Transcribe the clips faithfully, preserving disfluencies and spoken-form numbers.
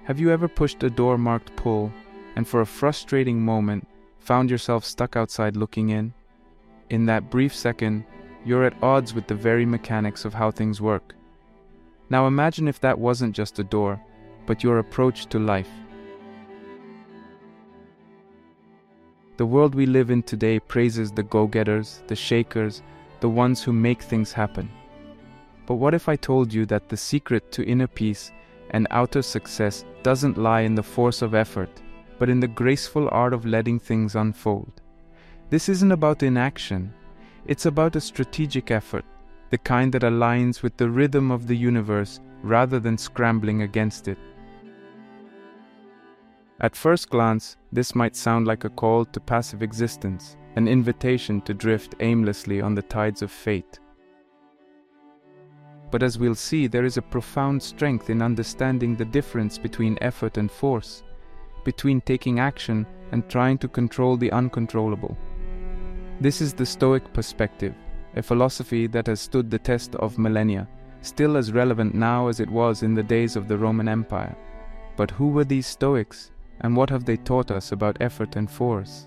Have you ever pushed a door marked pull, and for a frustrating moment, found yourself stuck outside looking in? In that brief second, you're at odds with the very mechanics of how things work. Now imagine if that wasn't just a door, but your approach to life. The world we live in today praises the go-getters, the shakers, the ones who make things happen. But what if I told you that the secret to inner peace and outer success doesn't lie in the force of effort, but in the graceful art of letting things unfold? This isn't about inaction, it's about a strategic effort, the kind that aligns with the rhythm of the universe rather than scrambling against it. At first glance, this might sound like a call to passive existence, an invitation to drift aimlessly on the tides of fate. But as we'll see, there is a profound strength in understanding the difference between effort and force, between taking action and trying to control the uncontrollable. This is the Stoic perspective, a philosophy that has stood the test of millennia, still as relevant now as it was in the days of the Roman Empire. But who were these Stoics, and what have they taught us about effort and force?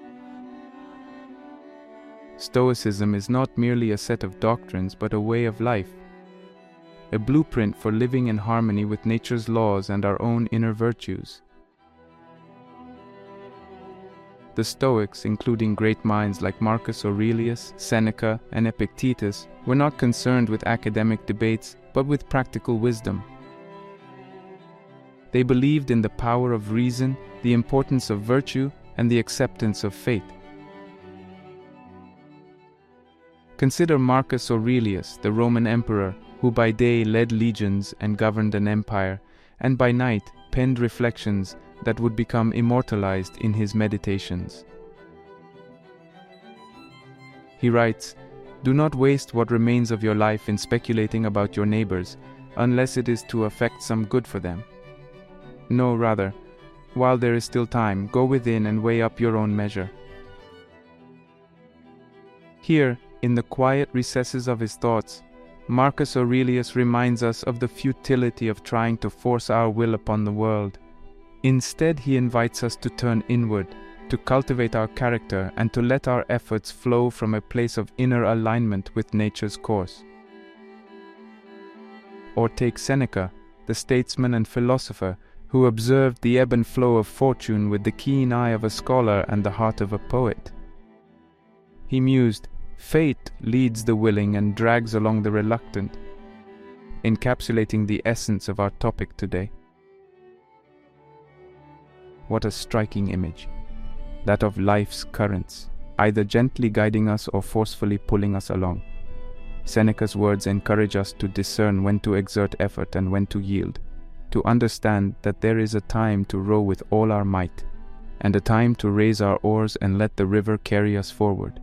Stoicism is not merely a set of doctrines but a way of life, a blueprint for living in harmony with nature's laws and our own inner virtues. The Stoics, including great minds like Marcus Aurelius, Seneca, and Epictetus, were not concerned with academic debates but with practical wisdom. They believed in the power of reason, the importance of virtue, and the acceptance of fate. Consider Marcus Aurelius, the Roman emperor, who by day led legions and governed an empire, and by night penned reflections that would become immortalized in his meditations. He writes, "Do not waste what remains of your life in speculating about your neighbors, unless it is to effect some good for them. No, rather, while there is still time, go within and weigh up your own measure." Here, in the quiet recesses of his thoughts, Marcus Aurelius reminds us of the futility of trying to force our will upon the world. Instead, he invites us to turn inward, to cultivate our character, and to let our efforts flow from a place of inner alignment with nature's course. Or take Seneca, the statesman and philosopher, who observed the ebb and flow of fortune with the keen eye of a scholar and the heart of a poet. He mused, "Fate leads the willing and drags along the reluctant," encapsulating the essence of our topic today. What a striking image, that of life's currents, either gently guiding us or forcefully pulling us along. Seneca's words encourage us to discern when to exert effort and when to yield, to understand that there is a time to row with all our might, and a time to raise our oars and let the river carry us forward.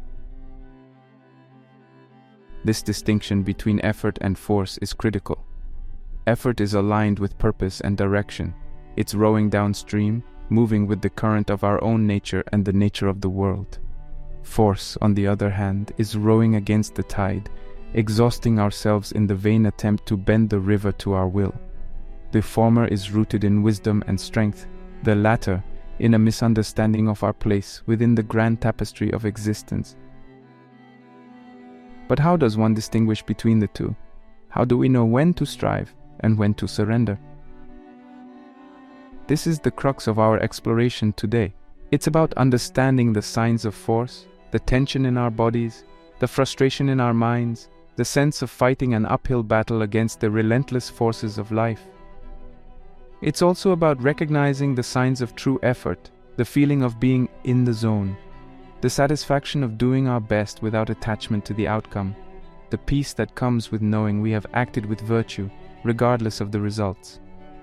This distinction between effort and force is critical. Effort is aligned with purpose and direction. It's rowing downstream, moving with the current of our own nature and the nature of the world. Force, on the other hand, is rowing against the tide, exhausting ourselves in the vain attempt to bend the river to our will. The former is rooted in wisdom and strength, the latter in a misunderstanding of our place within the grand tapestry of existence. But how does one distinguish between the two? How do we know when to strive and when to surrender? This is the crux of our exploration today. It's about understanding the signs of force, the tension in our bodies, the frustration in our minds, the sense of fighting an uphill battle against the relentless forces of life. It's also about recognizing the signs of true effort, the feeling of being in the zone, the satisfaction of doing our best without attachment to the outcome, the peace that comes with knowing we have acted with virtue, regardless of the results.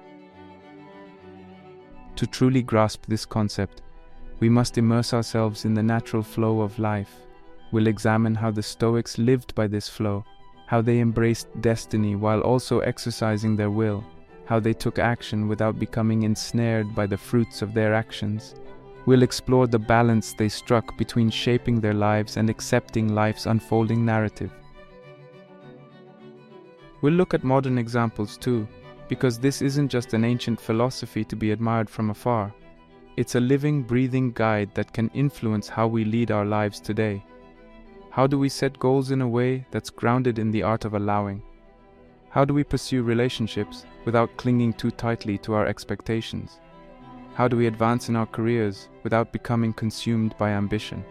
To truly grasp this concept, we must immerse ourselves in the natural flow of life. We'll examine how the Stoics lived by this flow, how they embraced destiny while also exercising their will, how they took action without becoming ensnared by the fruits of their actions. We'll explore the balance they struck between shaping their lives and accepting life's unfolding narrative. We'll look at modern examples too, because this isn't just an ancient philosophy to be admired from afar. It's a living, breathing guide that can influence how we lead our lives today. How do we set goals in a way that's grounded in the art of allowing? How do we pursue relationships without clinging too tightly to our expectations? How do we advance in our careers without becoming consumed by ambition?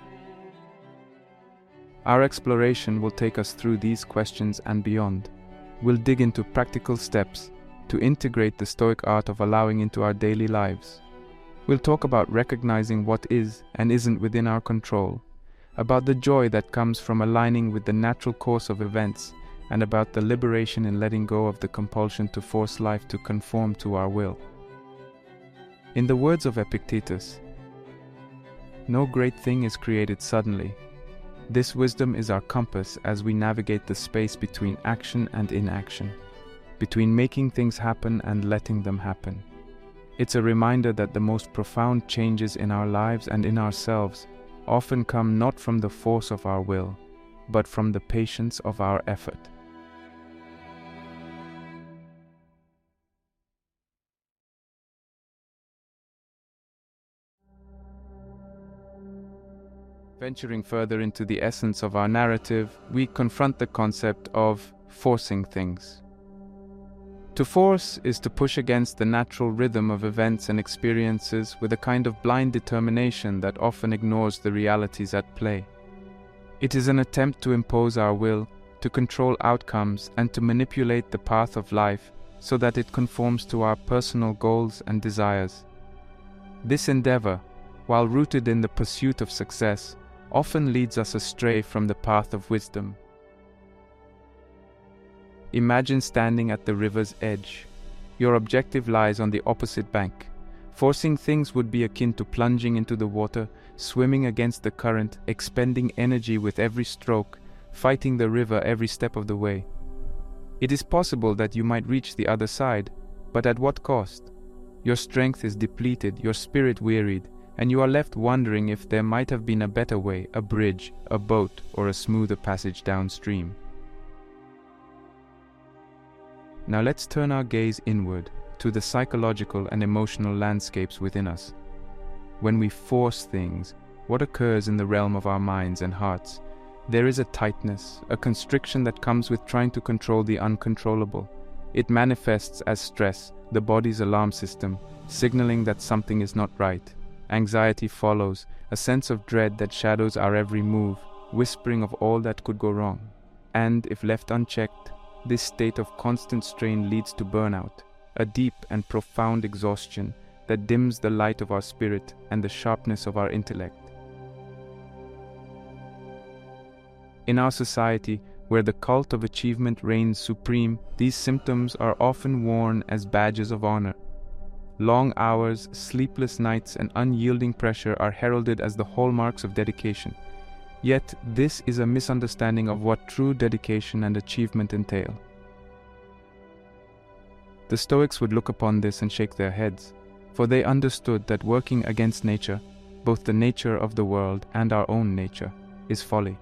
Our exploration will take us through these questions and beyond. We'll dig into practical steps to integrate the Stoic art of allowing into our daily lives. We'll talk about recognizing what is and isn't within our control, about the joy that comes from aligning with the natural course of events, and about the liberation in letting go of the compulsion to force life to conform to our will. In the words of Epictetus, "No great thing is created suddenly. This wisdom is our compass as we navigate the space between action and inaction, between making things happen and letting them happen." It's a reminder that the most profound changes in our lives and in ourselves often come not from the force of our will, but from the patience of our effort. Venturing further into the essence of our narrative, we confront the concept of forcing things. To force is to push against the natural rhythm of events and experiences with a kind of blind determination that often ignores the realities at play. It is an attempt to impose our will, to control outcomes, and to manipulate the path of life so that it conforms to our personal goals and desires. This endeavor, while rooted in the pursuit of success, often leads us astray from the path of wisdom. Imagine standing at the river's edge. Your objective lies on the opposite bank. Forcing things would be akin to plunging into the water, swimming against the current, expending energy with every stroke, fighting the river every step of the way. It is possible that you might reach the other side, but at what cost? Your strength is depleted, your spirit wearied, and you are left wondering if there might have been a better way, a bridge, a boat, or a smoother passage downstream. Now let's turn our gaze inward, to the psychological and emotional landscapes within us. When we force things, what occurs in the realm of our minds and hearts? There is a tightness, a constriction that comes with trying to control the uncontrollable. It manifests as stress, the body's alarm system, signaling that something is not right. Anxiety follows, a sense of dread that shadows our every move, whispering of all that could go wrong. And, if left unchecked, this state of constant strain leads to burnout, a deep and profound exhaustion that dims the light of our spirit and the sharpness of our intellect. In our society, where the cult of achievement reigns supreme, these symptoms are often worn as badges of honor. Long hours, sleepless nights, and unyielding pressure are heralded as the hallmarks of dedication. Yet, this is a misunderstanding of what true dedication and achievement entail. The Stoics would look upon this and shake their heads, for they understood that working against nature, both the nature of the world and our own nature, is folly.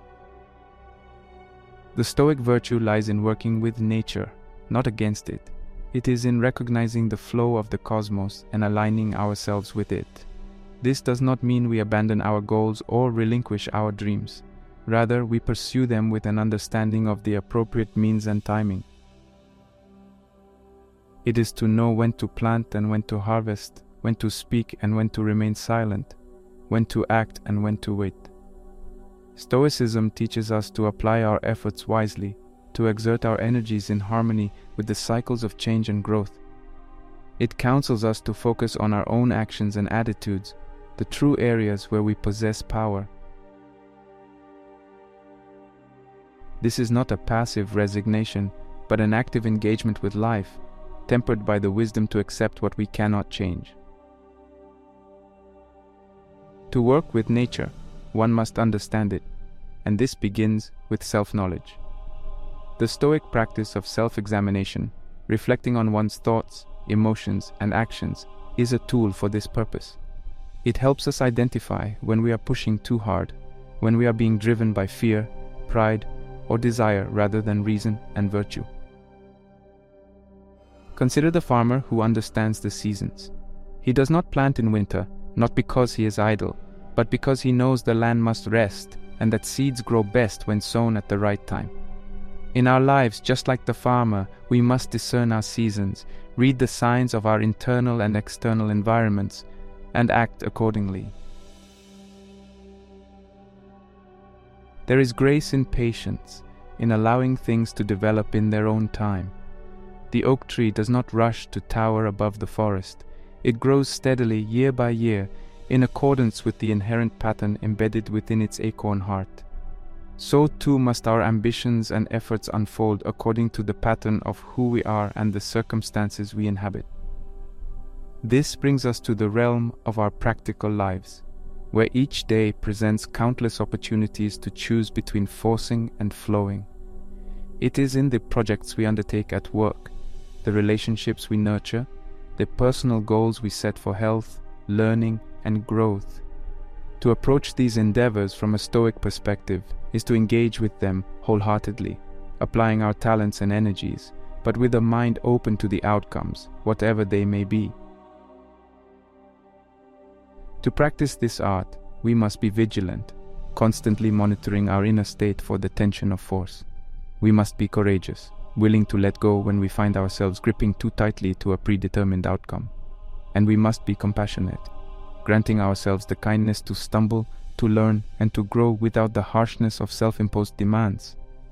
The Stoic virtue lies in working with nature, not against it. It is in recognizing the flow of the cosmos and aligning ourselves with it. This does not mean we abandon our goals or relinquish our dreams. Rather, we pursue them with an understanding of the appropriate means and timing. It is to know when to plant and when to harvest, when to speak and when to remain silent, when to act and when to wait. Stoicism teaches us to apply our efforts wisely, to exert our energies in harmony with the cycles of change and growth. It counsels us to focus on our own actions and attitudes, the true areas where we possess power. This is not a passive resignation, but an active engagement with life, tempered by the wisdom to accept what we cannot change. To work with nature, one must understand it, and this begins with self-knowledge. The Stoic practice of self-examination, reflecting on one's thoughts, emotions, and actions, is a tool for this purpose. It helps us identify when we are pushing too hard, when we are being driven by fear, pride, or desire rather than reason and virtue. Consider the farmer who understands the seasons. He does not plant in winter, not because he is idle, but because he knows the land must rest and that seeds grow best when sown at the right time. In our lives, just like the farmer, we must discern our seasons, read the signs of our internal and external environments, and act accordingly. There is grace in patience, in allowing things to develop in their own time. The oak tree does not rush to tower above the forest. It grows steadily year by year, in accordance with the inherent pattern embedded within its acorn heart. So too must our ambitions and efforts unfold according to the pattern of who we are and the circumstances we inhabit. This brings us to the realm of our practical lives, where each day presents countless opportunities to choose between forcing and flowing. It is in the projects we undertake at work, the relationships we nurture, the personal goals we set for health, learning, and growth. To approach these endeavors from a Stoic perspective is to engage with them wholeheartedly, applying our talents and energies, but with a mind open to the outcomes, whatever they may be. To practice this art, we must be vigilant, constantly monitoring our inner state for the tension of force. We must be courageous, willing to let go when we find ourselves gripping too tightly to a predetermined outcome. And we must be compassionate, granting ourselves the kindness to stumble, to learn, and to grow without the harshness of self-imposed demands.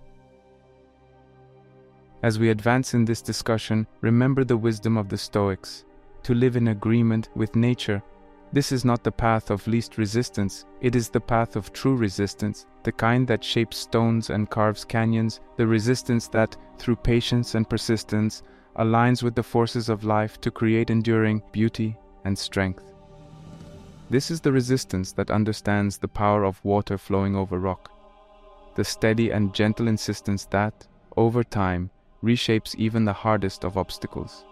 As we advance in this discussion, remember the wisdom of the Stoics, to live in agreement with nature. This is not the path of least resistance, it is the path of true resistance, the kind that shapes stones and carves canyons, the resistance that, through patience and persistence, aligns with the forces of life to create enduring beauty and strength. This is the resistance that understands the power of water flowing over rock, the steady and gentle insistence that, over time, reshapes even the hardest of obstacles.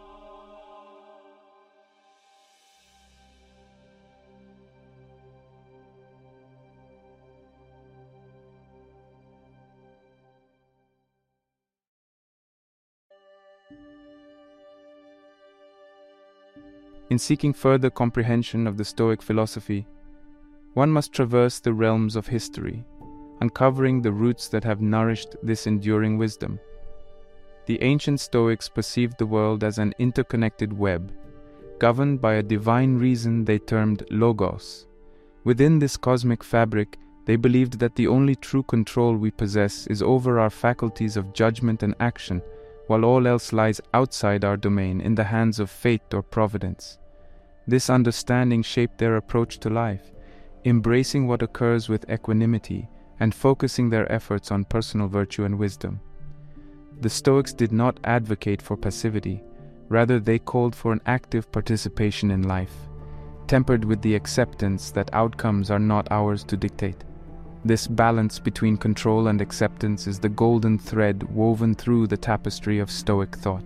In seeking further comprehension of the Stoic philosophy, one must traverse the realms of history, uncovering the roots that have nourished this enduring wisdom. The ancient Stoics perceived the world as an interconnected web, governed by a divine reason they termed logos. Within this cosmic fabric, they believed that the only true control we possess is over our faculties of judgment and action, while all else lies outside our domain in the hands of fate or providence. This understanding shaped their approach to life, embracing what occurs with equanimity and focusing their efforts on personal virtue and wisdom. The Stoics did not advocate for passivity, rather they called for an active participation in life, tempered with the acceptance that outcomes are not ours to dictate. This balance between control and acceptance is the golden thread woven through the tapestry of Stoic thought.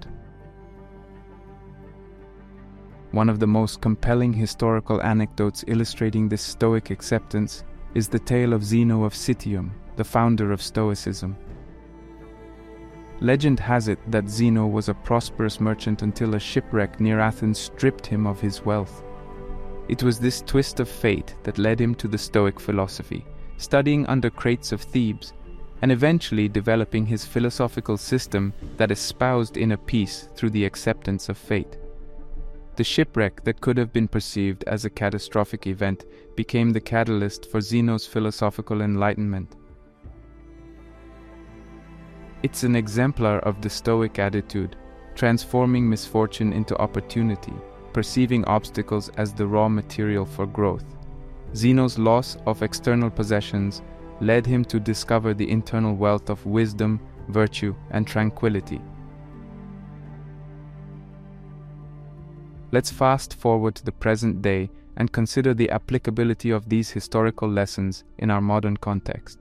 One of the most compelling historical anecdotes illustrating this Stoic acceptance is the tale of Zeno of Citium, the founder of Stoicism. Legend has it that Zeno was a prosperous merchant until a shipwreck near Athens stripped him of his wealth. It was this twist of fate that led him to the Stoic philosophy, studying under Crates of Thebes, and eventually developing his philosophical system that espoused inner peace through the acceptance of fate. The shipwreck that could have been perceived as a catastrophic event became the catalyst for Zeno's philosophical enlightenment. It's an exemplar of the Stoic attitude, transforming misfortune into opportunity, perceiving obstacles as the raw material for growth. Zeno's loss of external possessions led him to discover the internal wealth of wisdom, virtue, and tranquility. Let's fast forward to the present day and consider the applicability of these historical lessons in our modern context.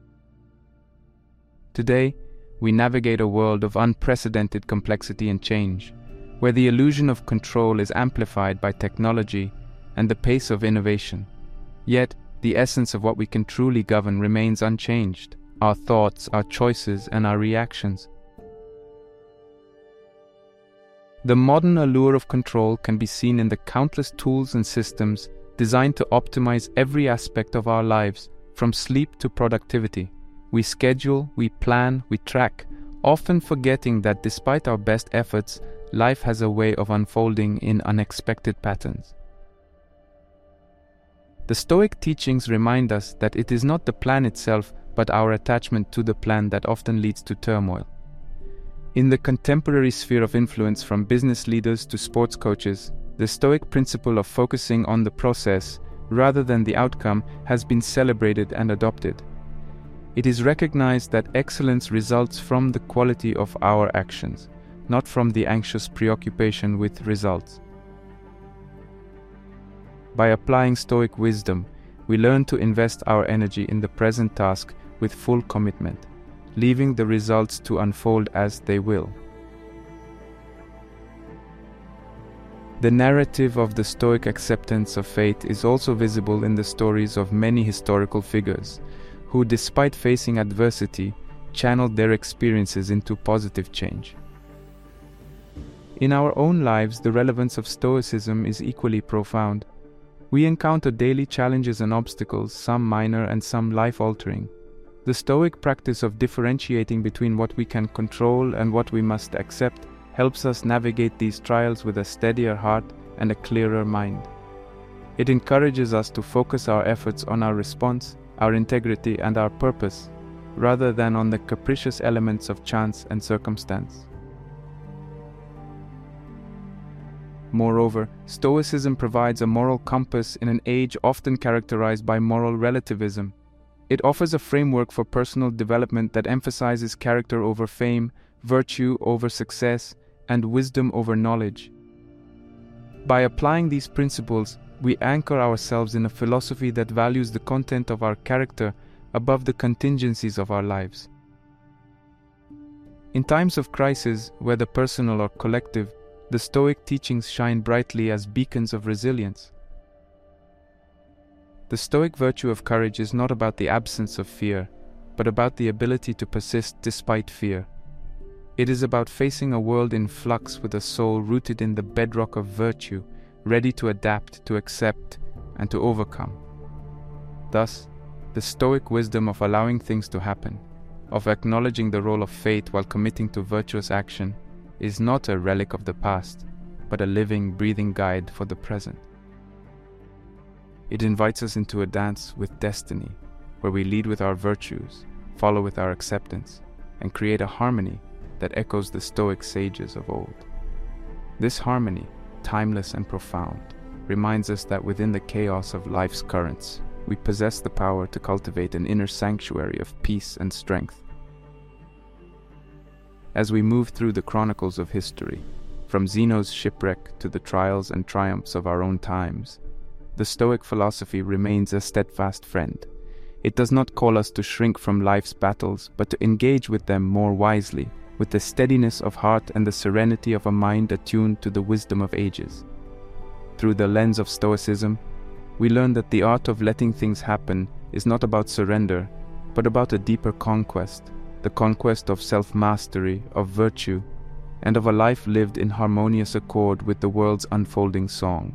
Today, we navigate a world of unprecedented complexity and change, where the illusion of control is amplified by technology and the pace of innovation. Yet, the essence of what we can truly govern remains unchanged: our thoughts, our choices, and our reactions. The modern allure of control can be seen in the countless tools and systems designed to optimize every aspect of our lives, from sleep to productivity. We schedule, we plan, we track, often forgetting that despite our best efforts, life has a way of unfolding in unexpected patterns. The Stoic teachings remind us that it is not the plan itself, but our attachment to the plan that often leads to turmoil. In the contemporary sphere of influence, from business leaders to sports coaches, the Stoic principle of focusing on the process rather than the outcome has been celebrated and adopted. It is recognized that excellence results from the quality of our actions, not from the anxious preoccupation with results. By applying Stoic wisdom, we learn to invest our energy in the present task with full commitment, leaving the results to unfold as they will. The narrative of the Stoic acceptance of fate is also visible in the stories of many historical figures, who, despite facing adversity, channeled their experiences into positive change. In our own lives, the relevance of Stoicism is equally profound. We encounter daily challenges and obstacles, some minor and some life-altering. The Stoic practice of differentiating between what we can control and what we must accept helps us navigate these trials with a steadier heart and a clearer mind. It encourages us to focus our efforts on our response, our integrity, and our purpose, rather than on the capricious elements of chance and circumstance. Moreover, Stoicism provides a moral compass in an age often characterized by moral relativism. It offers a framework for personal development that emphasizes character over fame, virtue over success, and wisdom over knowledge. By applying these principles, we anchor ourselves in a philosophy that values the content of our character above the contingencies of our lives. In times of crisis, whether personal or collective, the Stoic teachings shine brightly as beacons of resilience. The Stoic virtue of courage is not about the absence of fear, but about the ability to persist despite fear. It is about facing a world in flux with a soul rooted in the bedrock of virtue, ready to adapt, to accept, and to overcome. Thus, the Stoic wisdom of allowing things to happen, of acknowledging the role of fate while committing to virtuous action, is not a relic of the past, but a living, breathing guide for the present. It invites us into a dance with destiny, where we lead with our virtues, follow with our acceptance, and create a harmony that echoes the Stoic sages of old. This harmony, timeless and profound, reminds us that within the chaos of life's currents, we possess the power to cultivate an inner sanctuary of peace and strength. As we move through the chronicles of history, from Zeno's shipwreck to the trials and triumphs of our own times, the Stoic philosophy remains a steadfast friend. It does not call us to shrink from life's battles, but to engage with them more wisely, with the steadiness of heart and the serenity of a mind attuned to the wisdom of ages. Through the lens of Stoicism, we learn that the art of letting things happen is not about surrender, but about a deeper conquest, the conquest of self-mastery, of virtue, and of a life lived in harmonious accord with the world's unfolding song.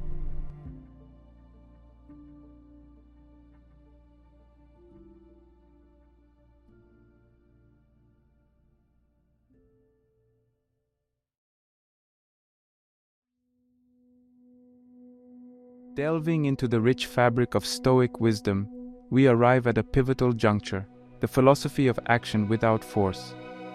Delving into the rich fabric of Stoic wisdom, we arrive at a pivotal juncture, the philosophy of action without force.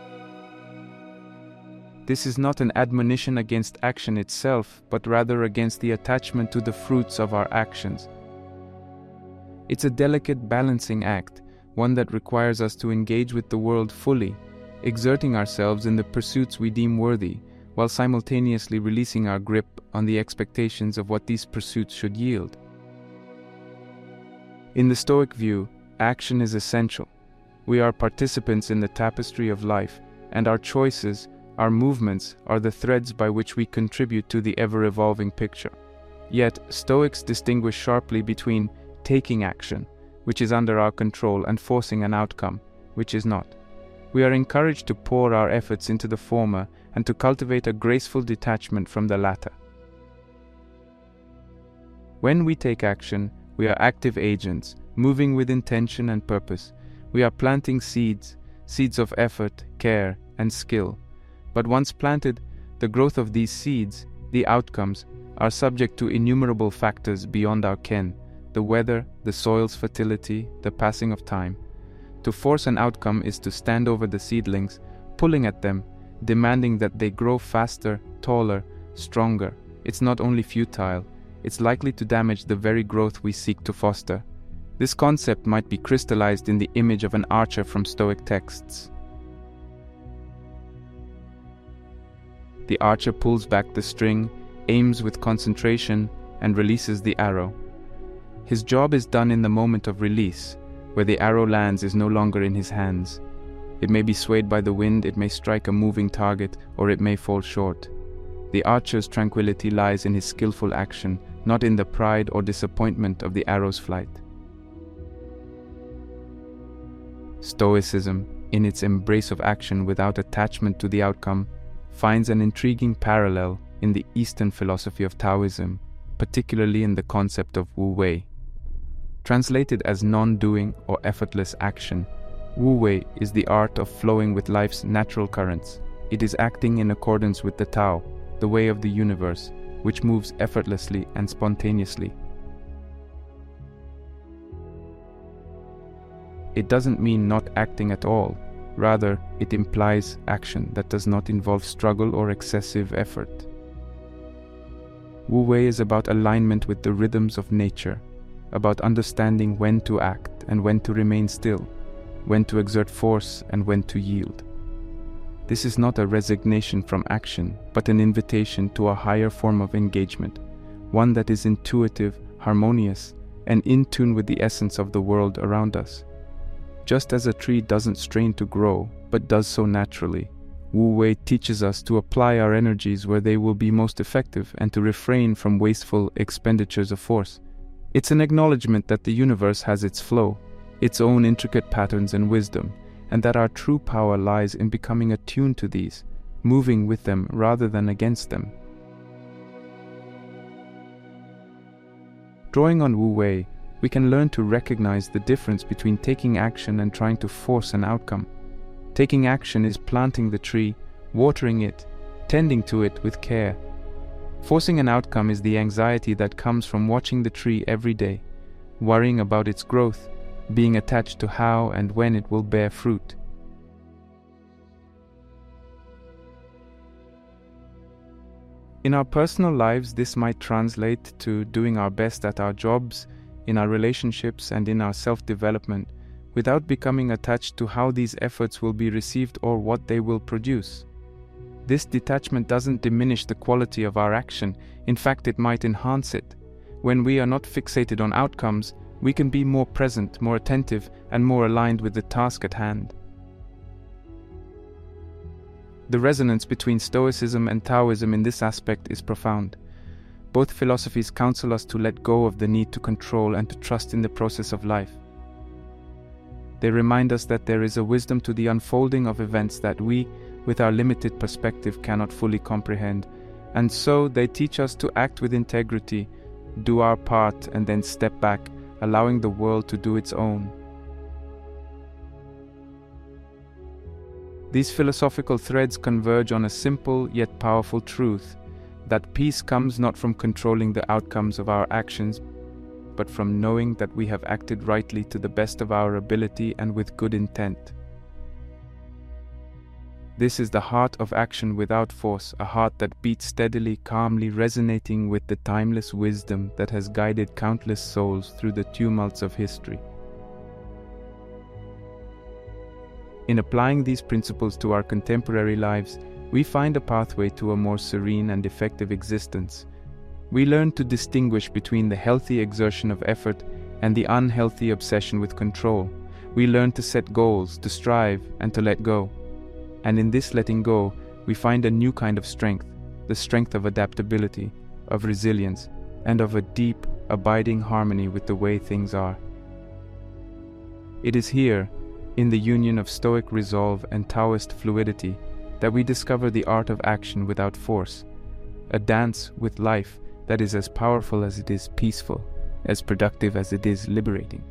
This is not an admonition against action itself, but rather against the attachment to the fruits of our actions. It's a delicate balancing act, one that requires us to engage with the world fully, exerting ourselves in the pursuits we deem worthy, while simultaneously releasing our grip on the expectations of what these pursuits should yield. In the Stoic view, action is essential. We are participants in the tapestry of life, and our choices, our movements, are the threads by which we contribute to the ever-evolving picture. Yet, Stoics distinguish sharply between taking action, which is under our control, and forcing an outcome, which is not. We are encouraged to pour our efforts into the former, and to cultivate a graceful detachment from the latter. When we take action, we are active agents, moving with intention and purpose. We are planting seeds, seeds of effort, care, and skill. But once planted, the growth of these seeds, the outcomes, are subject to innumerable factors beyond our ken: the weather, the soil's fertility, the passing of time. To force an outcome is to stand over the seedlings, pulling at them, demanding that they grow faster, taller, stronger. It's not only futile, it's likely to damage the very growth we seek to foster. This concept might be crystallized in the image of an archer from Stoic texts. The archer pulls back the string, aims with concentration, and releases the arrow. His job is done in the moment of release, where the arrow lands is no longer in his hands. It may be swayed by the wind, it may strike a moving target, or it may fall short. The archer's tranquility lies in his skillful action, not in the pride or disappointment of the arrow's flight. Stoicism, in its embrace of action without attachment to the outcome, finds an intriguing parallel in the Eastern philosophy of Taoism, particularly in the concept of Wu Wei. Translated as non-doing or effortless action, Wu Wei is the art of flowing with life's natural currents. It is acting in accordance with the Tao, the way of the universe, which moves effortlessly and spontaneously. It doesn't mean not acting at all. Rather, it implies action that does not involve struggle or excessive effort. Wu Wei is about alignment with the rhythms of nature, about understanding when to act and when to remain still, when to exert force and when to yield. This is not a resignation from action, but an invitation to a higher form of engagement, one that is intuitive, harmonious, and in tune with the essence of the world around us. Just as a tree doesn't strain to grow, but does so naturally, Wu Wei teaches us to apply our energies where they will be most effective and to refrain from wasteful expenditures of force. It's an acknowledgement that the universe has its flow, its own intricate patterns and wisdom, and that our true power lies in becoming attuned to these, moving with them rather than against them. Drawing on Wu Wei, we can learn to recognize the difference between taking action and trying to force an outcome. Taking action is planting the tree, watering it, tending to it with care. Forcing an outcome is the anxiety that comes from watching the tree every day, worrying about its growth, being attached to how and when it will bear fruit. In our personal lives, this might translate to doing our best at our jobs, in our relationships, and in our self-development, without becoming attached to how these efforts will be received or what they will produce. This detachment doesn't diminish the quality of our action. In fact, it might enhance it. When we are not fixated on outcomes, we can be more present, more attentive, and more aligned with the task at hand. The resonance between Stoicism and Taoism in this aspect is profound. Both philosophies counsel us to let go of the need to control and to trust in the process of life. They remind us that there is a wisdom to the unfolding of events that we, with our limited perspective, cannot fully comprehend, and so they teach us to act with integrity, do our part, and then step back, allowing the world to do its own. These philosophical threads converge on a simple yet powerful truth: that peace comes not from controlling the outcomes of our actions, but from knowing that we have acted rightly to the best of our ability and with good intent. This is the heart of action without force, a heart that beats steadily, calmly, resonating with the timeless wisdom that has guided countless souls through the tumults of history. In applying these principles to our contemporary lives, we find a pathway to a more serene and effective existence. We learn to distinguish between the healthy exertion of effort and the unhealthy obsession with control. We learn to set goals, to strive, and to let go. And in this letting go, we find a new kind of strength, the strength of adaptability, of resilience, and of a deep, abiding harmony with the way things are. It is here, in the union of Stoic resolve and Taoist fluidity, that we discover the art of action without force, a dance with life that is as powerful as it is peaceful, as productive as it is liberating.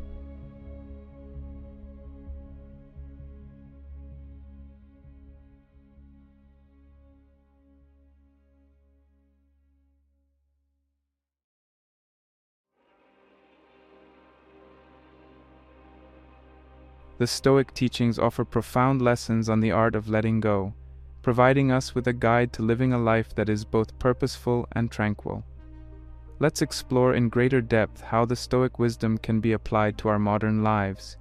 The Stoic teachings offer profound lessons on the art of letting go, providing us with a guide to living a life that is both purposeful and tranquil. Let's explore in greater depth how the Stoic wisdom can be applied to our modern lives.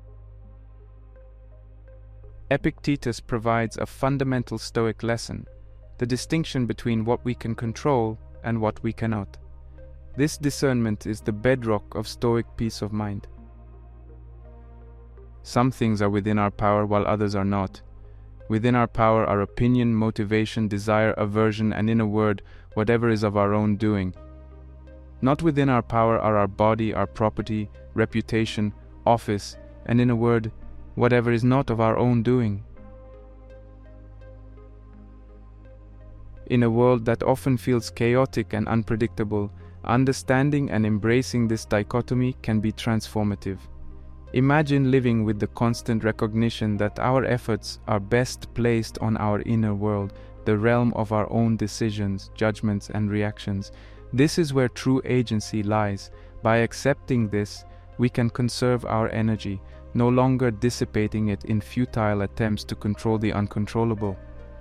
Epictetus provides a fundamental Stoic lesson, the distinction between what we can control and what we cannot. This discernment is the bedrock of Stoic peace of mind. Some things are within our power while others are not. Within our power are opinion, motivation, desire, aversion, and in a word, whatever is of our own doing. Not within our power are our body, our property, reputation, office, and in a word, whatever is not of our own doing. In a world that often feels chaotic and unpredictable, understanding and embracing this dichotomy can be transformative. Imagine living with the constant recognition that our efforts are best placed on our inner world, the realm of our own decisions, judgments, and reactions. This is where true agency lies. By accepting this, we can conserve our energy, no longer dissipating it in futile attempts to control the uncontrollable.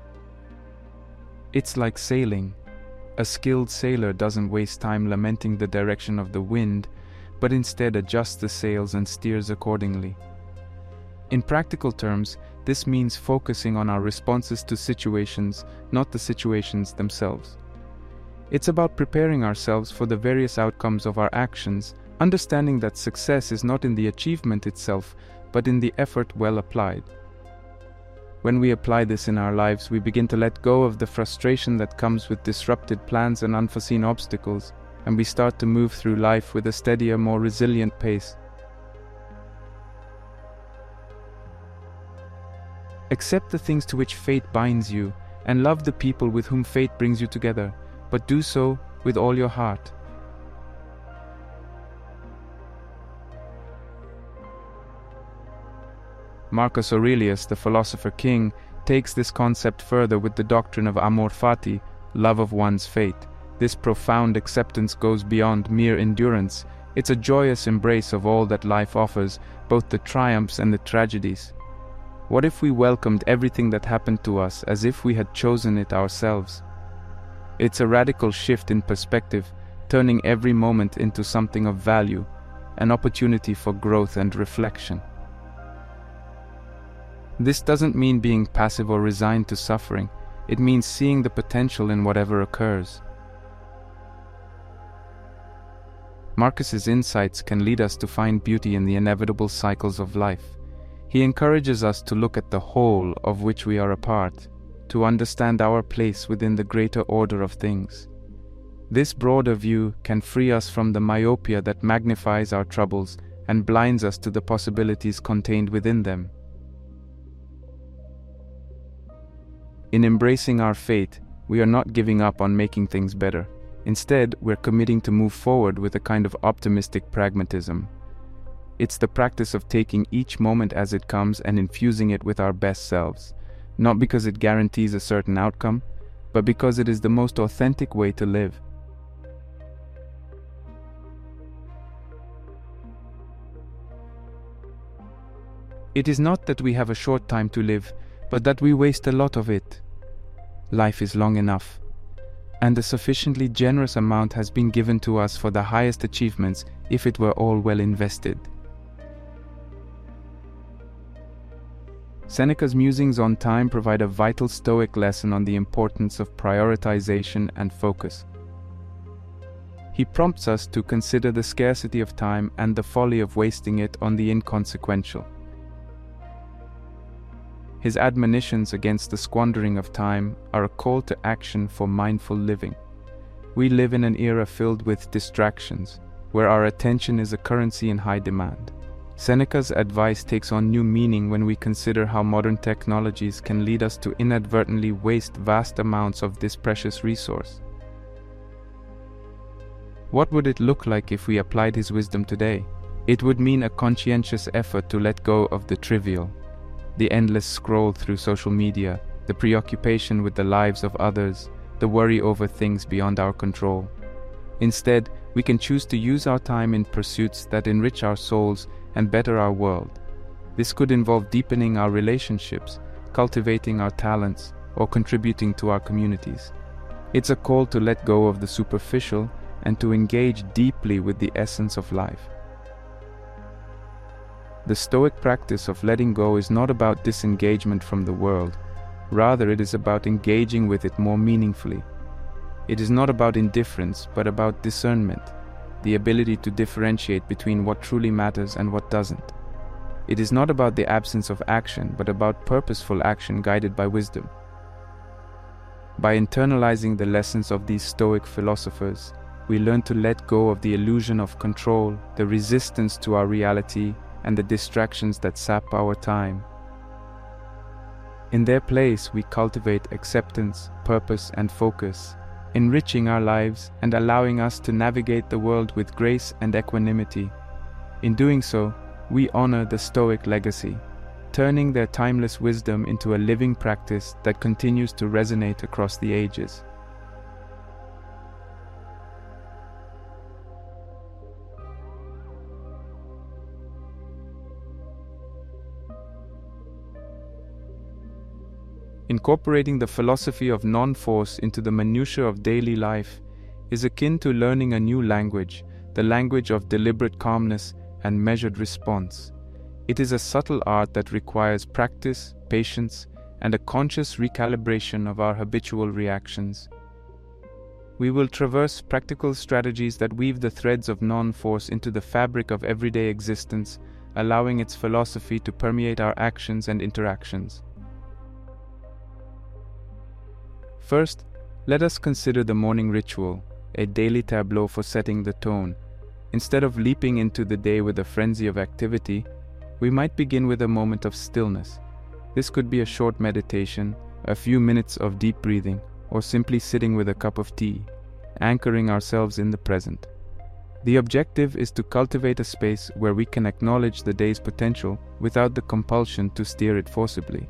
It's like sailing. A skilled sailor doesn't waste time lamenting the direction of the wind, but instead adjusts the sails and steers accordingly. In practical terms, this means focusing on our responses to situations, not the situations themselves. It's about preparing ourselves for the various outcomes of our actions, understanding that success is not in the achievement itself, but in the effort well applied. When we apply this in our lives, we begin to let go of the frustration that comes with disrupted plans and unforeseen obstacles, and we start to move through life with a steadier, more resilient pace. Accept the things to which fate binds you, and love the people with whom fate brings you together, but do so with all your heart. Marcus Aurelius, the philosopher king, takes this concept further with the doctrine of amor fati, love of one's fate. This profound acceptance goes beyond mere endurance. It's a joyous embrace of all that life offers, both the triumphs and the tragedies. What if we welcomed everything that happened to us as if we had chosen it ourselves? It's a radical shift in perspective, turning every moment into something of value, an opportunity for growth and reflection. This doesn't mean being passive or resigned to suffering. It means seeing the potential in whatever occurs. Marcus's insights can lead us to find beauty in the inevitable cycles of life. He encourages us to look at the whole of which we are a part, to understand our place within the greater order of things. This broader view can free us from the myopia that magnifies our troubles and blinds us to the possibilities contained within them. In embracing our fate, we are not giving up on making things better. Instead, we're committing to move forward with a kind of optimistic pragmatism. It's the practice of taking each moment as it comes and infusing it with our best selves, not because it guarantees a certain outcome, but because it is the most authentic way to live. It is not that we have a short time to live, but that we waste a lot of it. Life is long enough, and a sufficiently generous amount has been given to us for the highest achievements if it were all well invested. Seneca's musings on time provide a vital Stoic lesson on the importance of prioritization and focus. He prompts us to consider the scarcity of time and the folly of wasting it on the inconsequential. His admonitions against the squandering of time are a call to action for mindful living. We live in an era filled with distractions, where our attention is a currency in high demand. Seneca's advice takes on new meaning when we consider how modern technologies can lead us to inadvertently waste vast amounts of this precious resource. What would it look like if we applied his wisdom today? It would mean a conscientious effort to let go of the trivial, the endless scroll through social media, the preoccupation with the lives of others, the worry over things beyond our control. Instead, we can choose to use our time in pursuits that enrich our souls and better our world. This could involve deepening our relationships, cultivating our talents, or contributing to our communities. It's a call to let go of the superficial and to engage deeply with the essence of life. The Stoic practice of letting go is not about disengagement from the world. Rather, it is about engaging with it more meaningfully. It is not about indifference, but about discernment, the ability to differentiate between what truly matters and what doesn't. It is not about the absence of action, but about purposeful action guided by wisdom. By internalizing the lessons of these Stoic philosophers, we learn to let go of the illusion of control, the resistance to our reality, and the distractions that sap our time. In their place, we cultivate acceptance, purpose, and focus, enriching our lives and allowing us to navigate the world with grace and equanimity. In doing so, we honor the Stoic legacy, turning their timeless wisdom into a living practice that continues to resonate across the ages. Incorporating the philosophy of non-force into the minutiae of daily life is akin to learning a new language, the language of deliberate calmness and measured response. It is a subtle art that requires practice, patience, and a conscious recalibration of our habitual reactions. We will traverse practical strategies that weave the threads of non-force into the fabric of everyday existence, allowing its philosophy to permeate our actions and interactions. First, let us consider the morning ritual, a daily tableau for setting the tone. Instead of leaping into the day with a frenzy of activity, we might begin with a moment of stillness. This could be a short meditation, a few minutes of deep breathing, or simply sitting with a cup of tea, anchoring ourselves in the present. The objective is to cultivate a space where we can acknowledge the day's potential without the compulsion to steer it forcibly.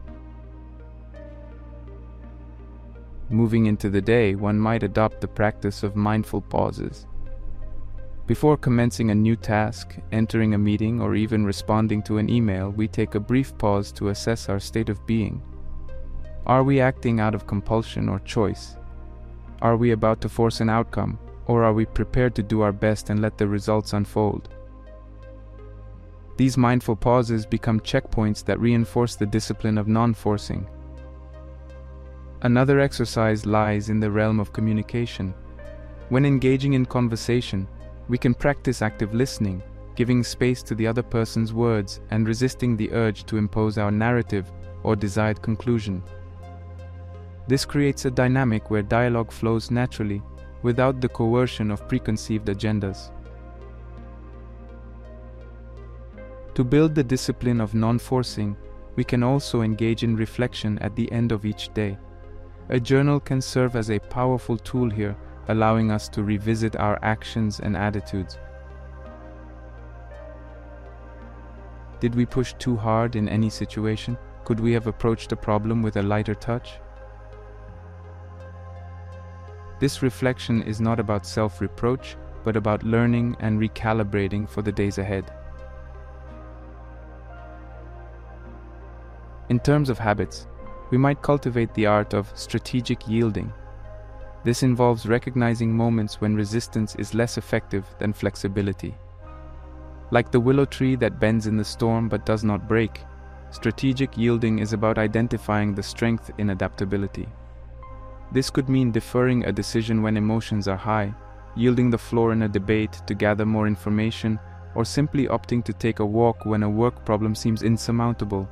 Moving into the day, one might adopt the practice of mindful pauses. Before commencing a new task, entering a meeting, or even responding to an email, we take a brief pause to assess our state of being. Are we acting out of compulsion or choice? Are we about to force an outcome, or are we prepared to do our best and let the results unfold? These mindful pauses become checkpoints that reinforce the discipline of non-forcing. Another exercise lies in the realm of communication. When engaging in conversation, we can practice active listening, giving space to the other person's words and resisting the urge to impose our narrative or desired conclusion. This creates a dynamic where dialogue flows naturally, without the coercion of preconceived agendas. To build the discipline of non-forcing, we can also engage in reflection at the end of each day. A journal can serve as a powerful tool here, allowing us to revisit our actions and attitudes. Did we push too hard in any situation? Could we have approached a problem with a lighter touch? This reflection is not about self-reproach, but about learning and recalibrating for the days ahead. In terms of habits, we might cultivate the art of strategic yielding. This involves recognizing moments when resistance is less effective than flexibility. Like the willow tree that bends in the storm but does not break, strategic yielding is about identifying the strength in adaptability. This could mean deferring a decision when emotions are high, yielding the floor in a debate to gather more information, or simply opting to take a walk when a work problem seems insurmountable.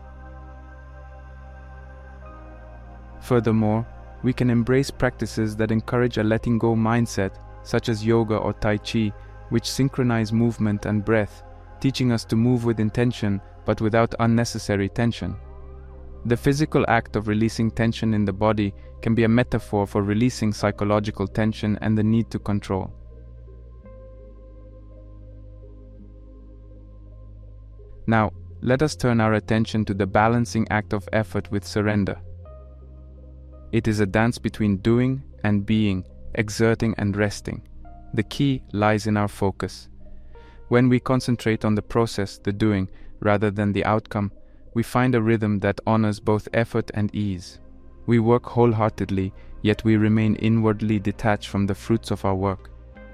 Furthermore, we can embrace practices that encourage a letting go mindset, such as yoga or tai chi, which synchronize movement and breath, teaching us to move with intention but without unnecessary tension. The physical act of releasing tension in the body can be a metaphor for releasing psychological tension and the need to control. Now, let us turn our attention to the balancing act of effort with surrender. It is a dance between doing and being, exerting and resting. The key lies in our focus. When we concentrate on the process, the doing, rather than the outcome, we find a rhythm that honors both effort and ease. We work wholeheartedly, yet we remain inwardly detached from the fruits of our work.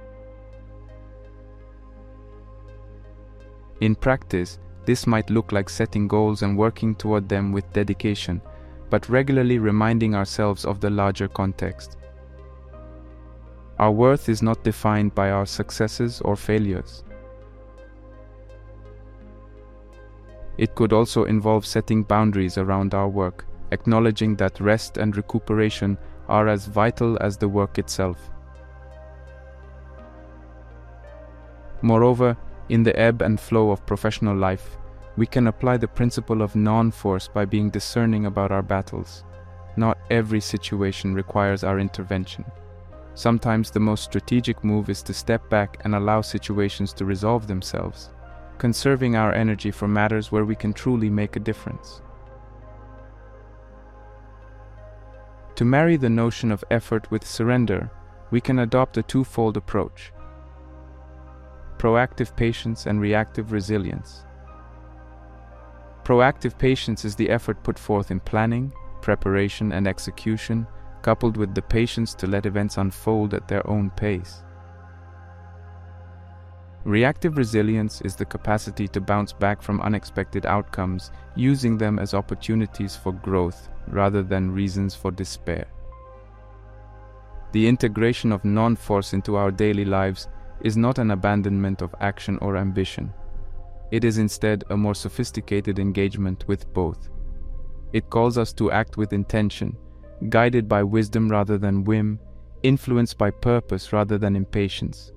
In practice, this might look like setting goals and working toward them with dedication, but regularly reminding ourselves of the larger context. Our worth is not defined by our successes or failures. It could also involve setting boundaries around our work, acknowledging that rest and recuperation are as vital as the work itself. Moreover, in the ebb and flow of professional life, we can apply the principle of non-force by being discerning about our battles. Not every situation requires our intervention. Sometimes the most strategic move is to step back and allow situations to resolve themselves, conserving our energy for matters where we can truly make a difference. To marry the notion of effort with surrender, we can adopt a twofold approach: proactive patience and reactive resilience. Proactive patience is the effort put forth in planning, preparation, and execution, coupled with the patience to let events unfold at their own pace. Reactive resilience is the capacity to bounce back from unexpected outcomes, using them as opportunities for growth rather than reasons for despair. The integration of non-force into our daily lives is not an abandonment of action or ambition. It is instead a more sophisticated engagement with both. It calls us to act with intention, guided by wisdom rather than whim, influenced by purpose rather than impatience.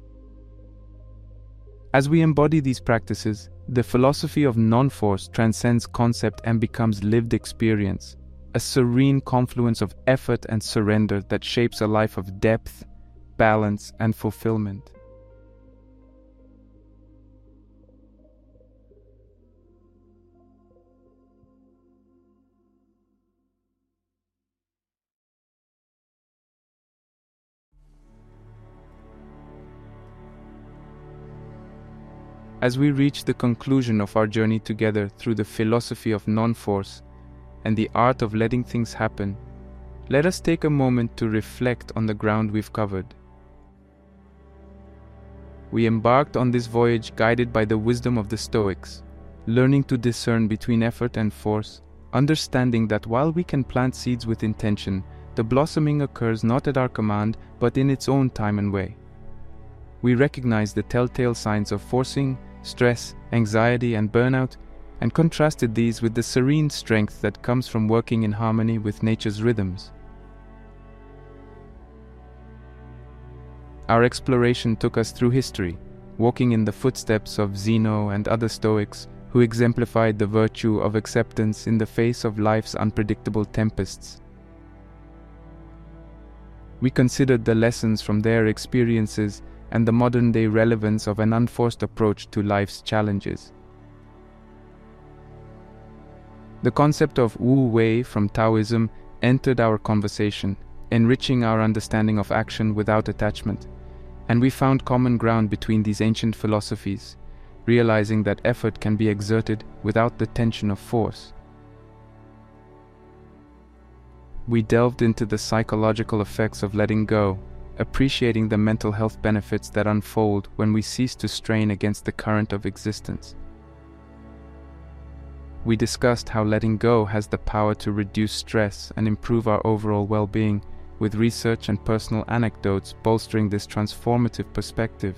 As we embody these practices, the philosophy of non-force transcends concept and becomes lived experience, a serene confluence of effort and surrender that shapes a life of depth, balance, and fulfillment. As we reach the conclusion of our journey together through the philosophy of non-force and the art of letting things happen, let us take a moment to reflect on the ground we've covered. We embarked on this voyage guided by the wisdom of the Stoics, learning to discern between effort and force, understanding that while we can plant seeds with intention, the blossoming occurs not at our command but in its own time and way. We recognize the telltale signs of forcing, stress, anxiety, and burnout, and contrasted these with the serene strength that comes from working in harmony with nature's rhythms. Our exploration took us through history, walking in the footsteps of Zeno and other Stoics who exemplified the virtue of acceptance in the face of life's unpredictable tempests. We considered the lessons from their experiences and the modern-day relevance of an unforced approach to life's challenges. The concept of Wu Wei from Taoism entered our conversation, enriching our understanding of action without attachment, and we found common ground between these ancient philosophies, realizing that effort can be exerted without the tension of force. We delved into the psychological effects of letting go, appreciating the mental health benefits that unfold when we cease to strain against the current of existence. We discussed how letting go has the power to reduce stress and improve our overall well-being, with research and personal anecdotes bolstering this transformative perspective.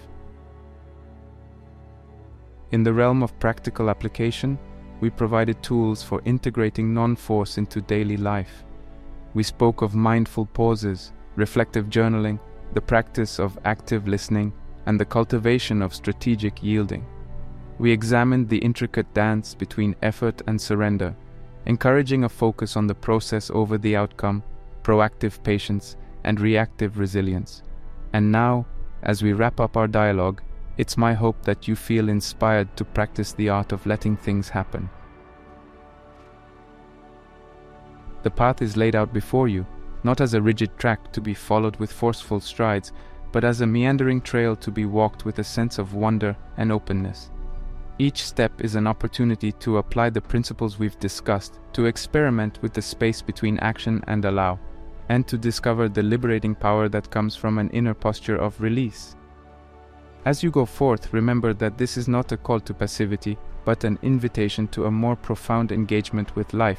In the realm of practical application, we provided tools for integrating non-force into daily life. We spoke of mindful pauses, reflective journaling, the practice of active listening, and the cultivation of strategic yielding. we examined the intricate dance between effort and surrender, encouraging a focus on the process over the outcome, proactive patience, and reactive resilience. And now, as we wrap up our dialogue, it's my hope that you feel inspired to practice the art of letting things happen. The path is laid out before you, not as a rigid track to be followed with forceful strides, but as a meandering trail to be walked with a sense of wonder and openness. Each step is an opportunity to apply the principles we've discussed, to experiment with the space between action and allow, and to discover the liberating power that comes from an inner posture of release. As you go forth, remember that this is not a call to passivity, but an invitation to a more profound engagement with life.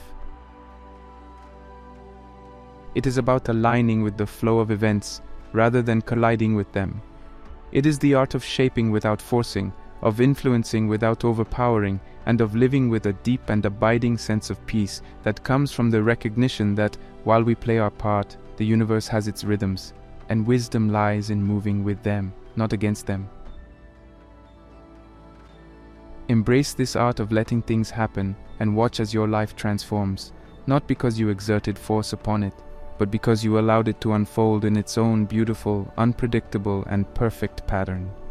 It is about aligning with the flow of events, rather than colliding with them. It is the art of shaping without forcing, of influencing without overpowering, and of living with a deep and abiding sense of peace that comes from the recognition that, while we play our part, the universe has its rhythms, and wisdom lies in moving with them, not against them. Embrace this art of letting things happen, and watch as your life transforms, not because you exerted force upon it, but because you allowed it to unfold in its own beautiful, unpredictable, and perfect pattern.